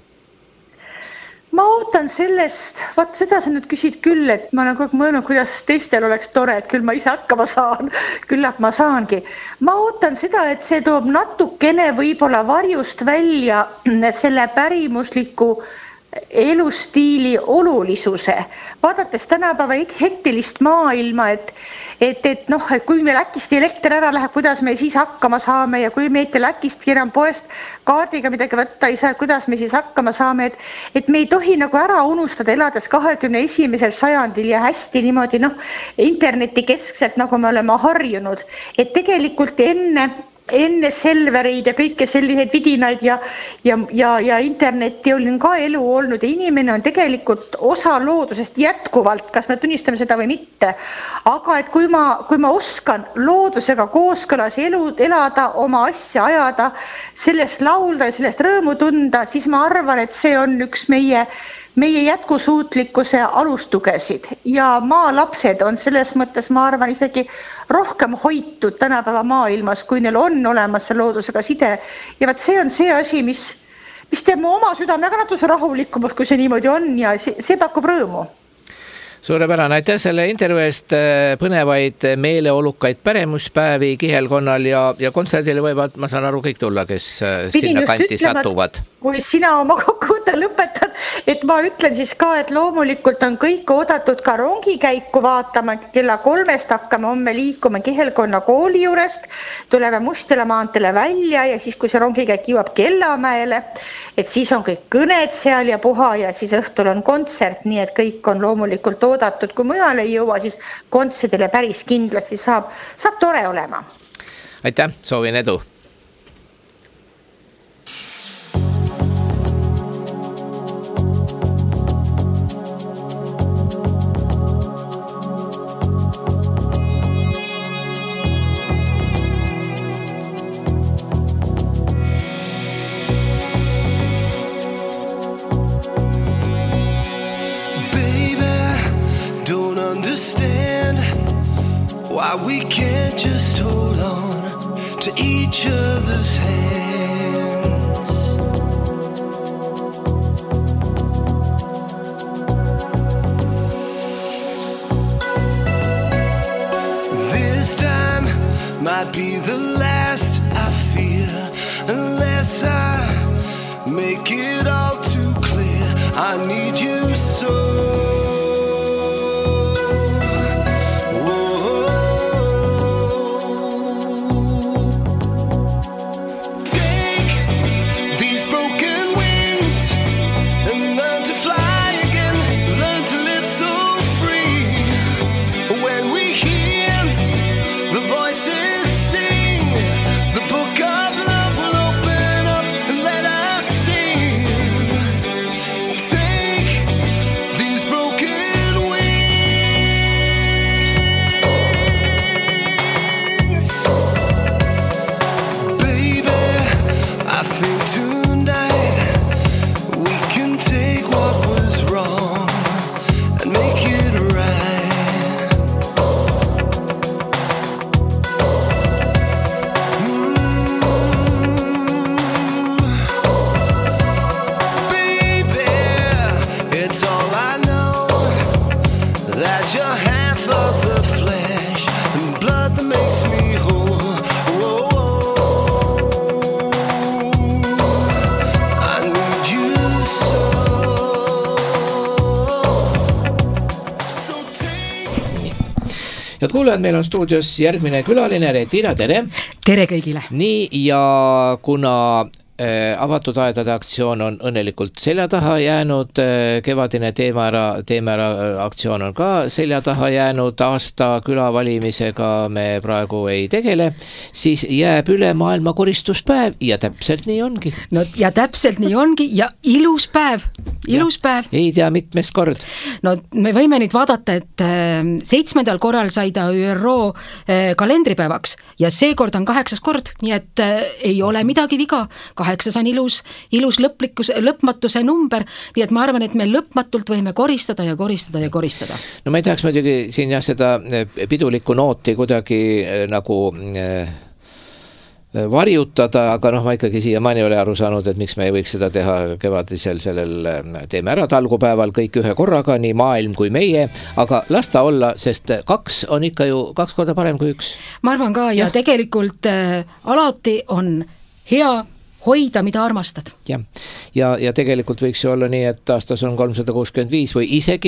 Ma ootan sellest, seda sa nüüd küsid küll, et ma olen kogu aeg mõelnud, kuidas teistel oleks tore, et küll ma ise hakkama saan, küllap ma saangi. Ma ootan seda, et see toob natukene võib-olla varjust välja selle pärimusliku elustiili olulisuse. Vaadates tänapäeva hektilist maailma, et kui meil äkkisti elekter ära läheb, kuidas me siis hakkama saame ja kui meitel äkkisti enam poest kaardiga midagi võtta ei saa, kuidas me siis hakkama saame, et me ei tohi nagu ära unustada elades 21. sajandil ja hästi niimoodi interneti keskselt, nagu me oleme harjunud, et tegelikult enne Selvereid ja kõike selliseid vidinaid ja internetti on ka elu olnud ja inimene on tegelikult osa loodusest jätkuvalt, kas me tunnistame seda või mitte. Aga et kui ma oskan loodusega kooskõlas elada, oma asja ajada, sellest laulda ja sellest rõõmu tunda, siis ma arvan, et see on üks meie jätkusuutlikkuse alustugesid ja maalapsed on selles mõttes, ma arvan, isegi rohkem hoitud tänapäeva maailmas, kui neil on olemas see loodusega side. Ja vaat see on see asi, mis teeb mu oma südamega natuke rahulikumalt, kui see niimoodi on ja see pakub rõõmu. Suurepärane, aitäh selle intervjuu eest, põnevaid meeleolukaid pärimuspäevi Kihelkonnal ja kontserdile võivad, ma saan aru, kõik tulla, kes sinna kanti satuvad. Kui sina oma kokkuvõtte lõpetad, et ma ütlen siis ka, et loomulikult on kõik oodatud ka rongikäiku vaatama, kella 3 hakkame homme liikuma Kihelkonna kooli juurest, tuleme Mustjala maanteele välja ja siis, kui see rongikäik jõuab Kellamäele, et siis on kõik kõned seal ja puha ja siis õhtul on kontsert, nii et kõik on loomulikult oodatud, kui mujal ei jõua, siis kontserdile päris kindlasti saab tore olema. Aitäh, soovin edu! why we can't just hold on to each other's hands. This time might be the last I fear, unless I make it all too clear. I need you so. Head kuulajad, meil on stuudios järgmine külaline, Reetira, tere! Tere kõigile! Nii, ja kuna avatud aedade aktsioon on õnnelikult selja taha jäänud, kevadine teeme ära aktsioon on ka selja taha jäänud, aasta külavalimisega me praegu ei tegele, siis jääb üle maailma koristuspäev ja täpselt nii ongi. No ja täpselt nii ongi ja ilus päev. Ei tea mitmes kord. No me võime nüüd vaadata, et 7. korral sai ta ÜRO kalendripäevaks ja seekord on 8. kord, nii et ei ole midagi viga. 8 on ilus lõpmatuse number, nii et ma arvan, et me lõpmatult võime koristada ja koristada ja koristada. No ma ei tahaks muidugi siin seda pidulikku nooti kuidagi nagu varjutada, aga ma ikkagi siiamaani ole aru saanud, et miks me ei võiks seda teha kevadisel sellel teeme ära talgupäeval kõik ühe korraga, nii maailm kui meie, aga las ta olla, sest 2 on ikka ju 2 korda parem kui 1. Ma arvan ka ja tegelikult alati on hea hoida, mida armastad. Ja tegelikult võiks ju olla nii, et aastas on 365 või isegi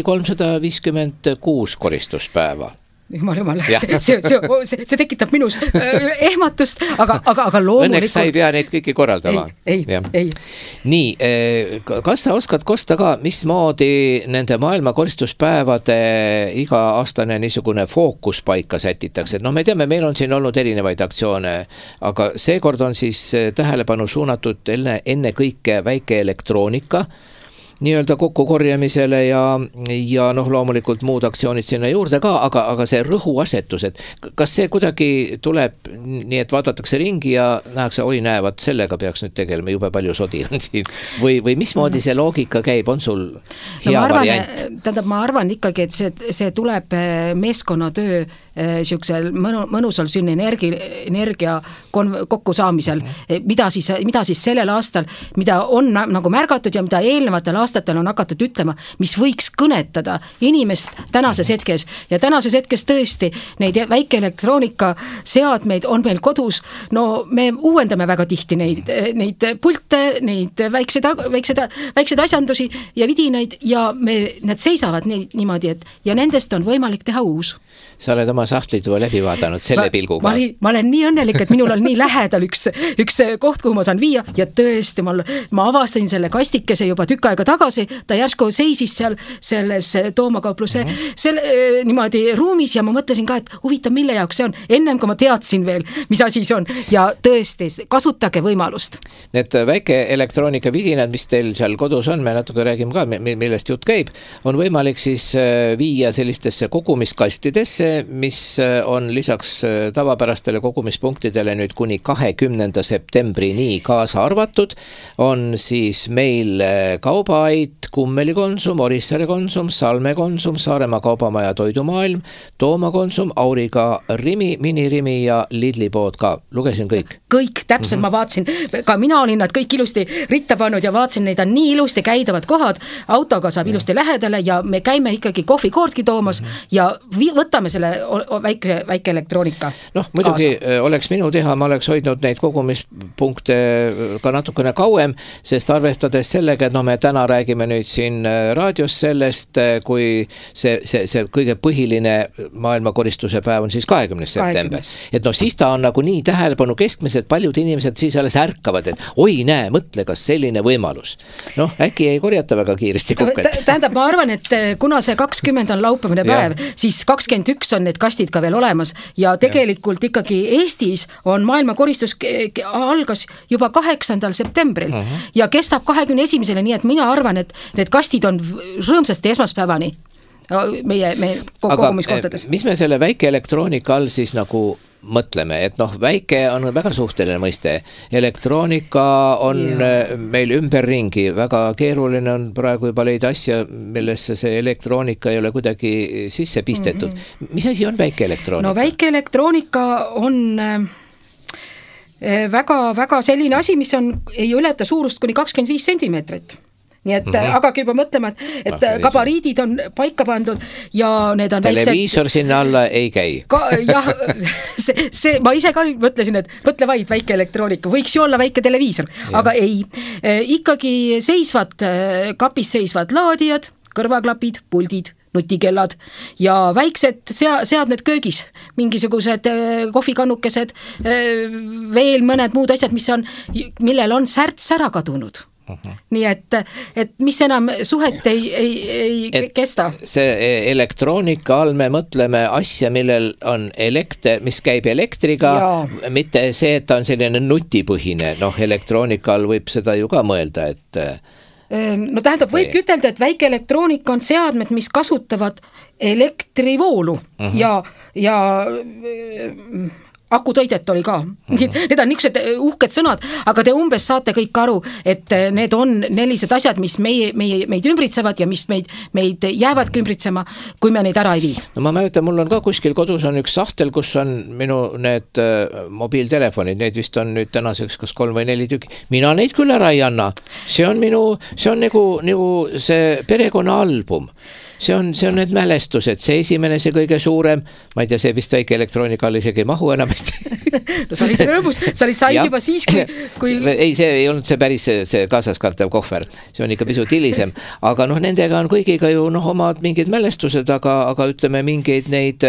356 koristuspäeva. Jumal, see tekitab minus ehmatust, aga loomulikult. Õnneks sa ei pea neid kõiki korraldama. Ei. Nii, kas sa oskad kosta ka, mismoodi nende maailma koristuspäevade iga-aastane niisugune fookus paika sätitakse? No me teame, meil on siin olnud erinevaid aktsioone, aga seekord on siis tähelepanu suunatud enne kõike väike elektroonika, nii-öelda kokkukorjamisele ja loomulikult muud aktsioonid sinna juurde ka, aga see rõhuasetus, et kas see kuidagi tuleb nii, et vaadatakse ringi ja nähakse, oi näevad, sellega peaks nüüd tegelema, jube palju sodi on siin või mismoodi see loogika käib, on sul hea variant? Ma arvan ikkagi, et see tuleb meeskonnatöö siuksel mõnusal energia kokkusaamisel, mida siis sellel aastal, mida on nagu märgatud ja mida eelnevatel aastatel on hakatud ütlema, mis võiks kõnetada inimest tänases hetkes ja tänases hetkes tõesti neid väike elektroonika seadmeid on meil kodus, no me uuendame väga tihti neid pulte, neid väikseid asjandusi ja vidinaid ja need seisavad niimoodi, et ja nendest on võimalik teha uus. Sa oled oma sahtlid juba läbi vaadanud selle pilguga. Ma olen nii õnnelik, et minul on nii lähedal üks koht, kuhu ma saan viia ja tõesti, ma avastasin selle kastikese juba tükk aega tagasi, ta järsku seisis seal selles Toomakaupluse niimoodi ruumis ja ma mõtlesin ka, et huvitav, mille jaoks see on, ennem kui ma teadsin veel, mis asi see on ja tõesti, kasutage võimalust. Need väike elektroonika vidinad, mis teil seal kodus on, me natuke räägime ka, millest jutt käib, on võimalik siis viia sellistesse kogumiskastidesse, mis mis on lisaks tavapärastele kogumispunktidele nüüd kuni 20. septembrini kaasa arvatud, on siis meil Kaubaait, Kummeli Konsum, Orissaare Konsum, Salme Konsum, Saaremaa Kaubamaja Toidumaailm, Tooma Konsum, Auriga Rimi, Minirimi ja Lidli pood ka. Lugesin kõik. Kõik, täpselt ma vaatasin, ka mina olin nad kõik ilusti ritta pannud ja vaatasin, neid on nii ilusti käidavad kohad, autoga saab ilusti lähedale ja me käime ikkagi kohvikoortki toomas ja võtame selle väike elektroonika. Noh, muidugi oleks minu teha, ma oleks hoidnud neid kogumispunkte ka natukene kauem, sest arvestades sellega, et me täna räägime nüüd siin raadios sellest, kui see kõige põhiline maailmakoristuse päev on siis 20. september. Et siis ta on nagu nii tähelepanu keskmised, paljud inimesed siis alles ärkavad, et oi näe, mõtle, kas selline võimalus. Äkki ei korjata väga kiiresti kukket. Tähendab, ma arvan, et kuna see 20 on laupäevane päev, siis 21 on need kastid ka veel olemas ja tegelikult ikkagi Eestis on maailmakoristus algas juba 8. septembril ja kestab 21. nii et mina arvan, et need kastid on rõõmsasti esmaspäevani meie kogumiskohtades. Mis me selle väike elektroonika all siis nagu mõtleme, et väike on väga suhteline mõiste. Elektroonika on meil ümberringi, väga keeruline on praegu juba leida asja, millesse see elektroonika ei ole kuidagi sisse pistetud. Mis asi on väike elektroonika? No väike elektroonika on väga selline asi, mis ei ületa suurust kuni 25 sentimeetrit. Nii et hakake juba mõtlema, et gabariidid on paika pandud ja need on televiisor sinna alla ei käi. Jah, ma ise ka mõtlesin, et mõtle vaid väike elektroonika, võiks ju olla väike televiisor, aga ei. Ikkagi kapis seisvad laadijad, kõrvaklapid, puldid, nutikellad ja väiksed seadmed köögis, mingisugused kohvikannukesed, veel mõned muud asjad, millel on särts ära kadunud. Nii et mis enam suhet ei kesta. See elektroonika all me mõtleme asja, millel on elekter, mis käib elektriga, mitte see, et ta on selline nutipõhine. Elektroonika all võib seda ju ka mõelda, et tähendab, võibki ütelda, et väike elektroonika on seadmed, mis kasutavad elektrivoolu ja akutoidet oli ka. Need on niisugused uhked sõnad, aga te umbes saate kõik aru, et need on sellised asjad, mis meid ümbritsevad ja mis meid jäävad ümbritsema, kui me neid ära ei vii. No ma mäletan, mul on ka kuskil kodus on üks sahtel, kus on minu need mobiiltelefonid, need vist on nüüd tänaseks kas 3 või 4 tükki. Mina neid küll ära ei anna. See on nagu see perekonna album. See on need mälestused, see esimene, see kõige suurem, ma ei tea, see vist väike elektroonika all isegi ei mahu enamasti. No sa olid rõõmus, sa olid said juba siis, kui... Ei, see ei olnud see päris see kaasaskantav kohver, see on ikka pisut hilisem, aga nendega on kõigiga ju omad mingid mälestused, aga ütleme mingeid neid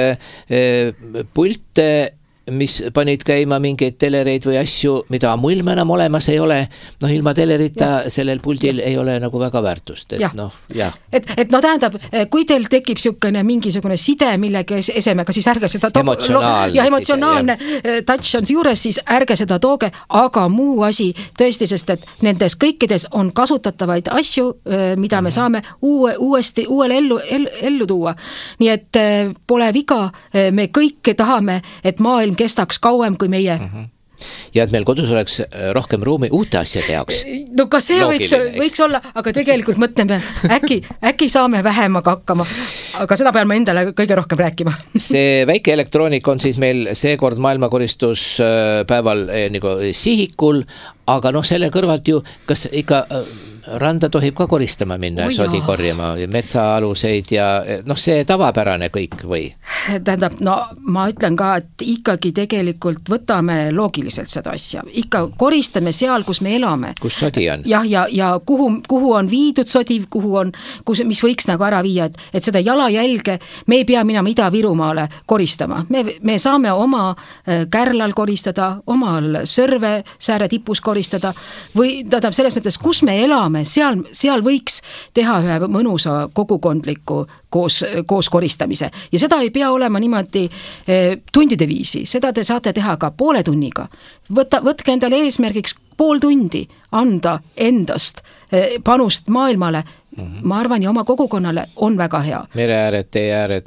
pulte, mis panid käima mingeid telereid või asju, mida muilma enam olemas ei ole, ilma telerita sellel puldil ei ole nagu väga väärtust. Et tähendab, kui teil tekib mingisugune side, millega esemega, siis ärge seda emotsionaalne touch on juures, siis ärge seda tooge, aga muu asi tõesti, sest et nendes kõikides on kasutatavaid asju, mida me saame uuele ellu tuua. Nii et pole viga, me kõik tahame, et maailm kestaks kauem kui meie. Ja et meil kodus oleks rohkem ruumi uute asjade jaoks. No ka see võiks olla, aga tegelikult mõtleme, äkki saame vähemaga hakkama, aga seda pean ma endale kõige rohkem rääkima. See väike elektroonik on siis meil seekord maailmakoristuspäeval nagu sihikul, aga selle kõrvalt ju, kas ikka randa tohib ka koristama minna, sodi korjama, metsaaluseid ja see tavapärane kõik või? Tähendab, ma ütlen ka, et ikkagi tegelikult võtame loogiliselt seda asja. Ikka koristame seal, kus me elame. Kus sodi on? Ja kuhu on viidud sodi, mis võiks nagu ära viia, et seda jalajälge me ei pea minema Ida-Virumaale koristama. Me saame oma Kärlal koristada, omal Sõrve sääre tipus koristada või tähendab selles mõttes, kus me elame, seal võiks teha ühe mõnusa kogukondliku koos koristamise ja seda ei pea olema niimoodi tundide viisi, seda te saate teha ka poole tunniga. Võtke endale eesmärgiks pool tundi anda endast panust maailmale, ma arvan ja oma kogukonnale on väga hea. Mereääred, teeääred,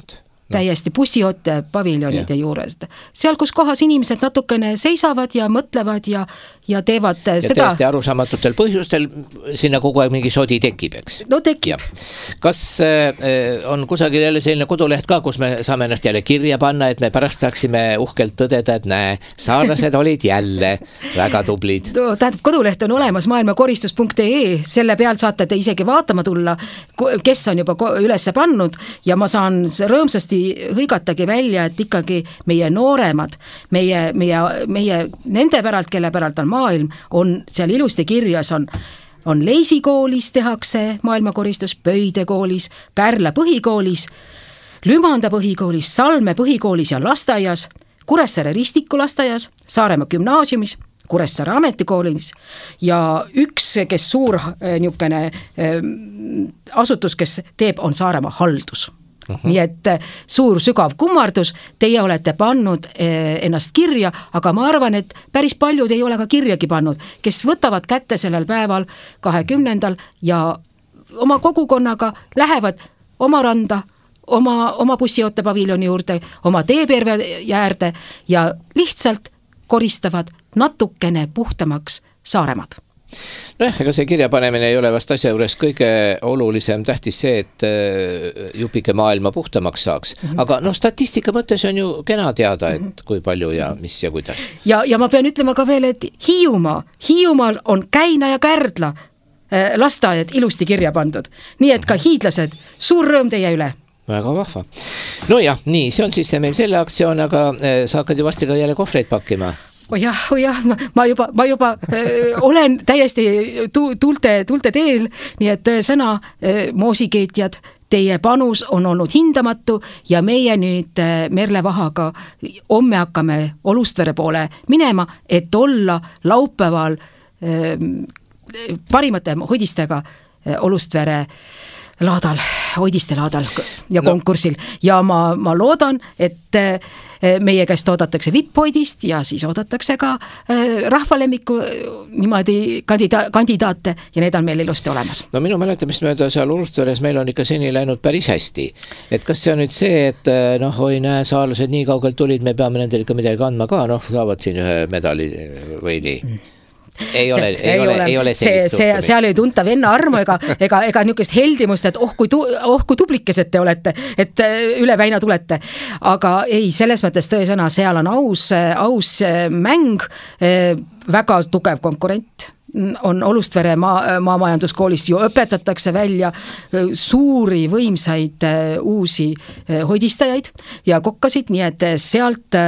täiesti bussioote paviljonide juures. Seal, kus kohas inimesed natukene seisavad ja mõtlevad ja teevad ja seda. Täiesti arusaamatutel põhjustel sinna kogu aeg mingi sodi tekib, eks? No tekib. Kas on kusagil jälle selline koduleht ka, kus me saame ennast jälle kirja panna, et me pärast saaksime uhkelt tõdeda, et näe, saarlased olid jälle väga tublid? No, tähendab, koduleht on olemas maailmakoristus.ee, selle peal saate te isegi vaatama tulla, kes on juba ülesse pannud ja ma saan rõõmsasti hõigatagi välja, et ikkagi meie nooremad, meie nende päralt, kelle päralt on maailm, on seal ilusti kirjas, on Leisi koolis tehakse maailmakoristus, Pöide koolis, Kärla põhikoolis, Lümanda põhikoolis, Salme põhikoolis ja lasteaias, Kuressaare Ristiku lasteaias, Saaremaa gümnaasiumis, Kuressaare ametikoolis ja üks, kes suur niisugune asutus, kes teeb, on Saaremaa haldus. Nii et suur sügav kummardus, teie olete pannud ennast kirja, aga ma arvan, et päris paljud ei ole ka kirjagi pannud, kes võtavad kätte sellel päeval 20. ja oma kogukonnaga lähevad oma randa, oma bussioote paviljoni juurde, oma teeperve äärde ja lihtsalt koristavad natukene puhtamaks Saaremaad. Ega see kirjapanemine ei ole vast asja juures kõige olulisem, tähtis see, et jupike maailma puhtamaks saaks. Aga statistika mõttes on ju kena teada, et kui palju ja mis ja kuidas. Ja ma pean ütlema ka veel, et Hiiumaal on Käina ja Kärdla lasteaiad ilusti kirja pandud. Nii et ka hiidlased, suur rõõm teie üle. Väga vahva. No jah, nii, see on siis meil selle aktsioon, aga sa hakkad ju vasti ka jälle kohvreid pakkima. Jah, ma juba olen täiesti tuulte teel, nii et sõna moosikeetjad, teie panus on olnud hindamatu ja meie nüüd Merle Vahaga homme hakkame Olustvere poole minema, et olla laupäeval parimate hoidistega Olustvere laadal, hoidiste laadal ja konkursil ja ma loodan, et meie käest oodatakse vipphoidist ja siis oodatakse ka rahvalemmiku niimoodi kandidaate ja need on meil ilusti olemas. No minu mäletamist mööda seal Olustveres meil on ikka seni läinud päris hästi. Et kas see on nüüd see, et oi näe, saarlased nii kaugelt tulid, me peame nendel ikka midagi kandma ka, saavad siin ühe medali või nii? Ei ole sellist suhtumist. Seal ei tunta venna armu ega niisugust heldimust, et kui tublikesed te olete, et üle väina tulete. Aga ei, selles mõttes tõesõna, seal on aus mäng, väga tugev konkurent. On Olustvere maamajanduskoolis ju õpetatakse välja suuri võimsaid uusi hoidistajaid ja kokkasid, nii et sealt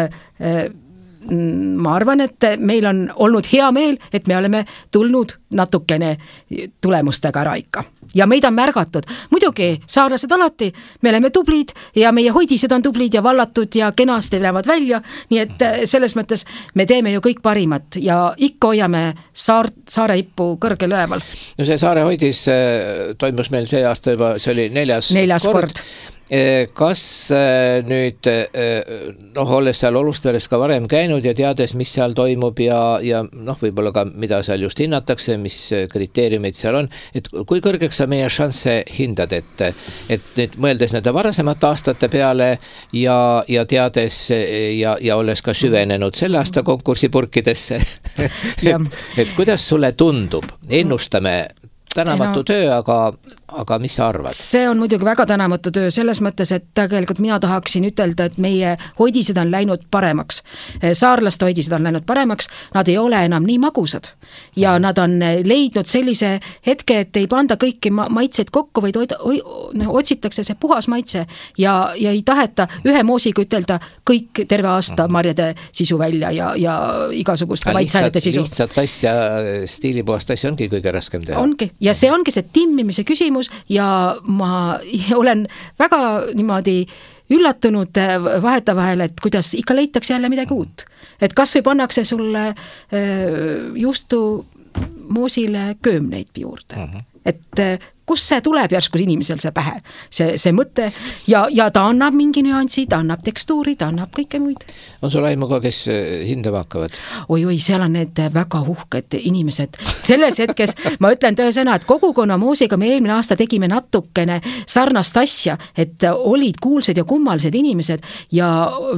ma arvan, et meil on olnud hea meel, et me oleme tulnud natukene tulemustega ära ikka. Ja meid on märgatud. Muidugi, saarlased alati, me oleme tublid ja meie hoidised on tublid ja vallatud ja kenasti lähevad välja, nii et selles mõttes me teeme ju kõik parimat ja ikka hoiame saare ippu kõrgel üleval. No see saare hoidis toimus meil see aasta juba, see oli neljas kord. Kas nüüd, olles seal Olustveres ka varem käinud ja teades, mis seal toimub ja võib-olla ka mida seal just hinnatakse, mis kriteeriumid seal on, et kui kõrgeks sa meie šansse hindad, et nüüd mõeldes nende varasemate aastate peale ja teades ja olles ka süvenenud selle aasta konkursipurkidesse, et kuidas sulle tundub, ennustame tänamatu töö, aga mis sa arvad? See on muidugi väga tänamatu töö selles mõttes, et tegelikult mina tahaksin ütelda, et meie hoidised on läinud paremaks. Saarlaste hoidised on läinud paremaks, nad ei ole enam nii magusad ja nad on leidnud sellise hetke, et ei panda kõiki maitseid kokku, vaid otsitakse see puhas maitse ja ei taheta ühe moosiga ütelda kõik terve aasta marjade sisu välja ja igasuguste maitseainete sisu. Lihtsalt asja, stiilipuhast asja ongi kõige raskem teha. Ongi. Ja see ongi see timmimise küsimus ja ma olen väga niimoodi üllatunud vahetavahel, et kuidas ikka leitakse jälle midagi uut. Et kas või pannakse sulle juustu moosile köömneid juurde. et kus see tuleb järsku inimesel see pähe, see mõte ja ta annab mingi nüansi, ta annab tekstuuri, ta annab kõike muid. On sul aimu ka, kes hindama hakkavad? Oi, seal on need väga uhked inimesed. Selles hetkes ma ütlen tõesõna, et kogukonna muusiga me eelmine aasta tegime natukene sarnast asja, et olid kuulsad ja kummalised inimesed ja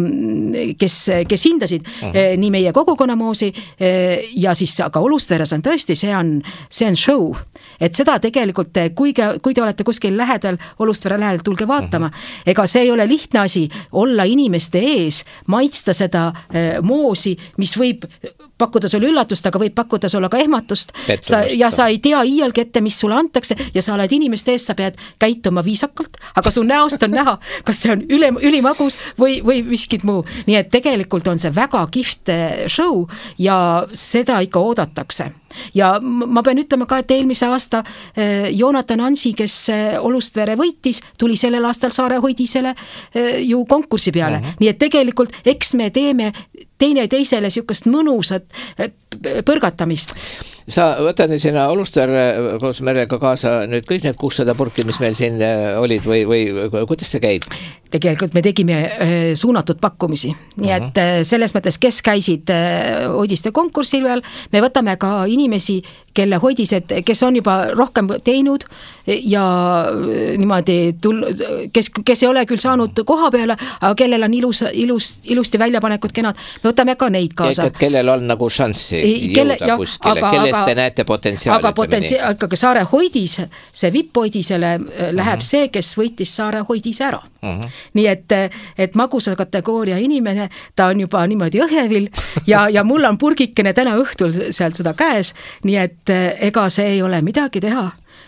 kes hindasid nii meie kogukonna muusi ja siis aga Olustveres on tõesti, see on show, et seda tegelikult kui te olete kuskil lähedal, Olustvere lähedal, tulge vaatama. Ega see ei ole lihtne asi olla inimeste ees, maitsta seda moosi, mis võib pakkuda sulle üllatust, aga võib pakkuda sulle ka ehmatust. Sa ei tea iialgi ette, mis sulle antakse ja sa oled inimeste ees, sa pead käituma viisakalt, aga su näost on näha, kas see on ülimagus või miskit muu. Nii et tegelikult on see väga kihvt show ja seda ikka oodatakse. Ja ma pean ütlema ka, et eelmise aasta Joonatan Ansi, kes Olustvere võitis, tuli sellel aastal Saare Hoidisele ju konkursi peale. Nii et tegelikult eks me teeme teine teisele sihukest mõnusat põrgatamist. Sa võtad nüüd sinna Olustvere koos Merega kaasa nüüd kõik need 600 purki, mis meil siin olid või kuidas see käib? Tegelikult me tegime suunatud pakkumisi. Nii et selles mõttes, kes käisid hoidiste konkursil veel, me võtame ka inimesi, kelle hoidised, kes on juba rohkem teinud ja niimoodi kes ei ole küll saanud koha peale, aga kellel on ilusti väljapanekud kenad, me võtame ka neid kaasa. Ja kellel on nagu šanssi jõuda kuskile, kellest te näete potentsiaali? Aga ikkagi Saare Hoidis, see VIP-hoidisele läheb see, kes võitis Saare Hoidise ära. Nii et magusa kategooria inimene, ta on juba niimoodi õhevil ja mul on purgikene täna õhtul sealt seda käes, nii et ega see ei ole midagi teha.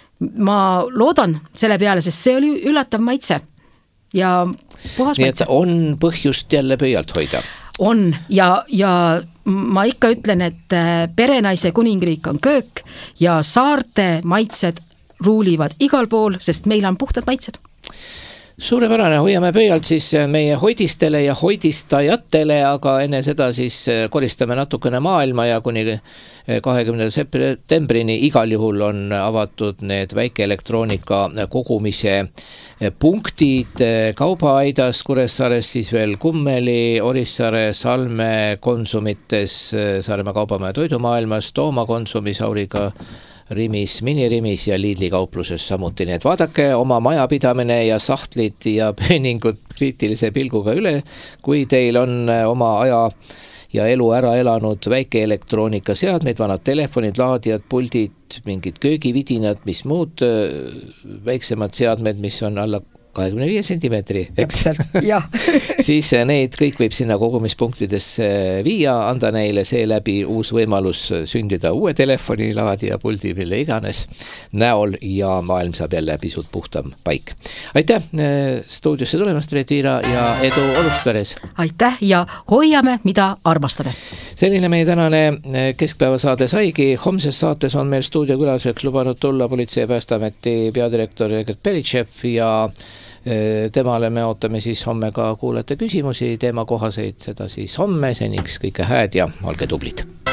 Ma loodan selle peale, sest see oli üllatav maitse ja puhas nii maitse. Nii et on põhjust jälle pöialt hoida? On ja ma ikka ütlen, et perenaise kuningriik on köök ja saarte maitsed ruulivad igal pool, sest meil on puhtad maitsed. Suurepärane, hoiame pöialt siis meie hoidistele ja hoidistajatele, aga enne seda siis koristame natukene maailma ja kuni 20. septembrini igal juhul on avatud need väikeelektroonika kogumise punktid Kaubaaidas, Kuressaares, siis veel Kummeli, Orissaare, Salme konsumites, Saaremaa Kaubamaja toidumaailmas, Tooma konsumis, Auriga Rimis, Minirimis ja Lidli kaupluses samuti. Nii et vaadake oma majapidamine ja sahtlid ja pööningud kriitilise pilguga üle, kui teil on oma aja ja elu ära elanud väikeelektroonika seadmeid, vanad telefonid, laadijad, puldid, mingid köögividinad, mis muud väiksemad seadmed, mis on alla 25 sentimeetri, eks? Siis neid kõik võib sinna kogumispunktidesse viia, anda neile seeläbi uus võimalus sündida uue telefoni, laadija, puldi, mille iganes näol ja maailm saab jälle pisut puhtam paik. Aitäh stuudiosse tulemast, Reet Viira, ja edu Olustveres! Aitäh ja hoiame, mida armastame! Selline meie tänane keskpäevasaade saigi. Homses saates on meil stuudiokülaseks lubanud tulla Politsei- ja Päästeameti peadirektor Egert Belitšev ja temale me ootame siis homme ka kuulata küsimusi teemakohaseid, seda siis homme, seniks kõike hääd ja olge tublid!